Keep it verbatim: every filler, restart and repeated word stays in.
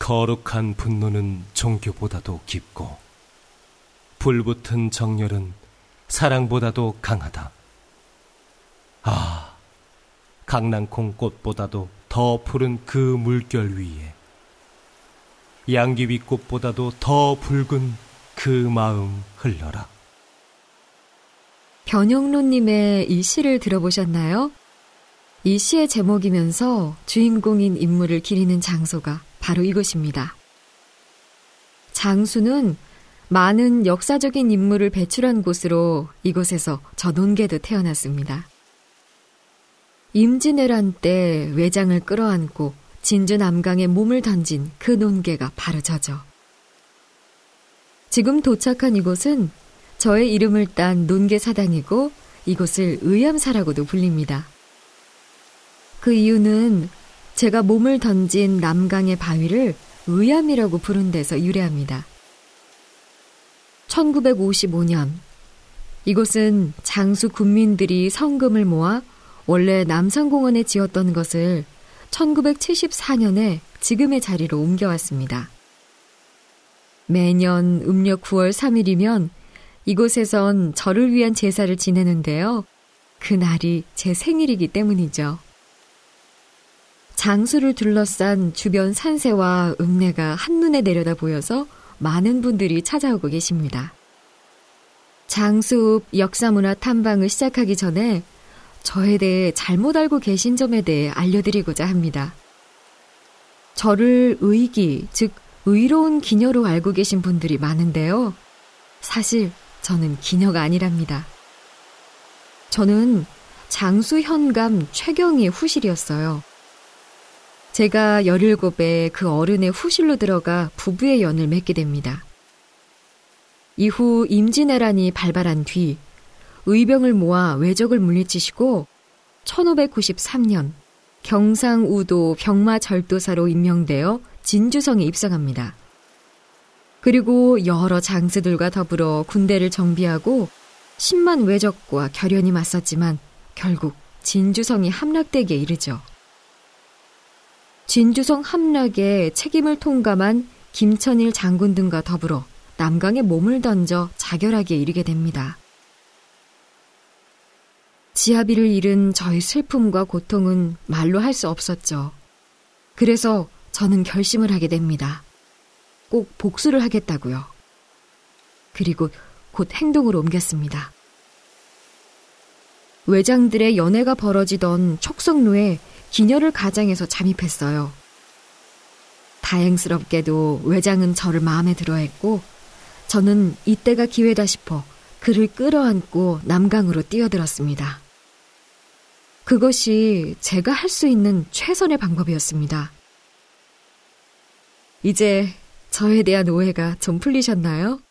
거룩한 분노는 종교보다도 깊고 불붙은 정열은 사랑보다도 강하다. 아, 강낭콩 꽃보다도 더 푸른 그 물결 위에 양귀비 꽃보다도 더 붉은 그 마음 흘러라. 변영로님의 이 시를 들어보셨나요? 이 시의 제목이면서 주인공인 인물을 기리는 장소가 바로 이곳입니다. 장수는 많은 역사적인 인물을 배출한 곳으로 이곳에서 전원계도 태어났습니다. 임진왜란 때 외장을 끌어안고 진주 남강에 몸을 던진 그 논계가 바로 저죠. 지금 도착한 이곳은 저의 이름을 딴 논계 사당이고 이곳을 의암사라고도 불립니다. 그 이유는 제가 몸을 던진 남강의 바위를 의암이라고 부른 데서 유래합니다. 천구백오십오 년 이곳은 장수 군민들이 성금을 모아 원래 남산공원에 지었던 것을 천구백칠십사 년에 지금의 자리로 옮겨왔습니다. 매년 음력 구월 삼일이면 이곳에선 저를 위한 제사를 지내는데요. 그날이 제 생일이기 때문이죠. 장수를 둘러싼 주변 산세와 읍내가 한눈에 내려다 보여서 많은 분들이 찾아오고 계십니다. 장수읍 역사문화 탐방을 시작하기 전에 저에 대해 잘못 알고 계신 점에 대해 알려드리고자 합니다. 저를 의기, 즉 의로운 기녀로 알고 계신 분들이 많은데요. 사실 저는 기녀가 아니랍니다. 저는 장수 현감 최경희의 후실이었어요. 제가 열일곱에 그 어른의 후실로 들어가 부부의 연을 맺게 됩니다. 이후 임진왜란이 발발한 뒤 의병을 모아 왜적을 물리치시고 천오백구십삼 년 경상우도 병마절도사로 임명되어 진주성에 입성합니다. 그리고 여러 장수들과 더불어 군대를 정비하고 십만 왜적과 결연히 맞섰지만 결국 진주성이 함락되기에 이르죠. 진주성 함락에 책임을 통감한 김천일 장군 등과 더불어 남강에 몸을 던져 자결하기에 이르게 됩니다. 지아비를 잃은 저의 슬픔과 고통은 말로 할 수 없었죠. 그래서 저는 결심을 하게 됩니다. 꼭 복수를 하겠다고요. 그리고 곧 행동으로 옮겼습니다. 외장들의 연애가 벌어지던 촉성로에 기녀를 가장해서 잠입했어요. 다행스럽게도 외장은 저를 마음에 들어했고 저는 이때가 기회다 싶어 그를 끌어안고 남강으로 뛰어들었습니다. 그것이 제가 할 수 있는 최선의 방법이었습니다. 이제 저에 대한 오해가 좀 풀리셨나요?